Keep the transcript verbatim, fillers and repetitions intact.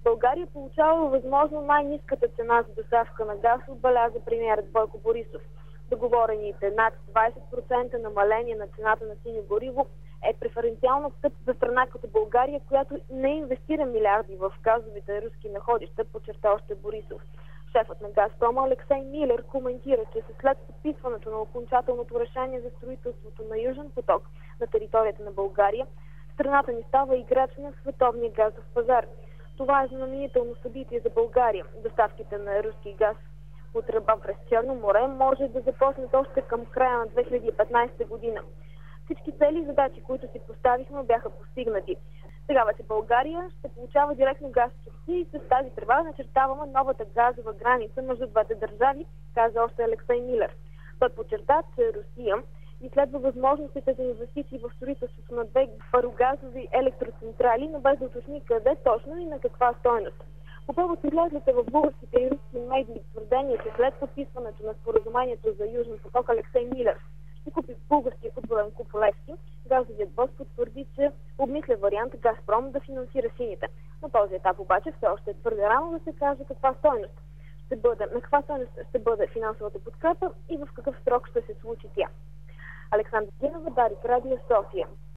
България получава възможно най-ниската цена за доставка на газ, отбеляза премиерът Бойко Борисов. Договорените над двайсет процента намаление на цената на синьо гориво е преференциална стъпка за страна като България, която не инвестира милиарди в газовите руски находища, подчерта още Борисов. Шефът на Газпрома Алексей Милер коментира, че след подписването на окончателното решение за строителството на Южен поток на територията на България, страната ни става играч на световния газов пазар. Това е знаменително събитие за България. Доставките на руски газ по тръба през Черно море може да започнат още към края на две хиляди и петнайсета година. Всички цели и задачи, които си поставихме, бяха постигнати. Сега вече България ще получава директно газ от Русия и с тази тръба начертаваме новата газова граница между двете държави, каза още Алексей Милер. Той подчерта, че Русия изследва възможностите за инвестиции в строителството на две парогазови електроцентрали, но без да уточни къде точно и на каква стойност. По повод излезлите в българските и руски медии твърдения, че след подписването на споразумението за Южен поток Алексей Милер ще купи българския футболен клуб Левски, газовият бос потвърди, че обмисля вариант Газпром да финансира сините. На този етап обаче все още е твърде рано да се каже каква стойност ще бъде, на каква стойност ще бъде финансовата подкрепа и в какъв срок ще се случи тя. Александър Гинова, Дарик Радио, София.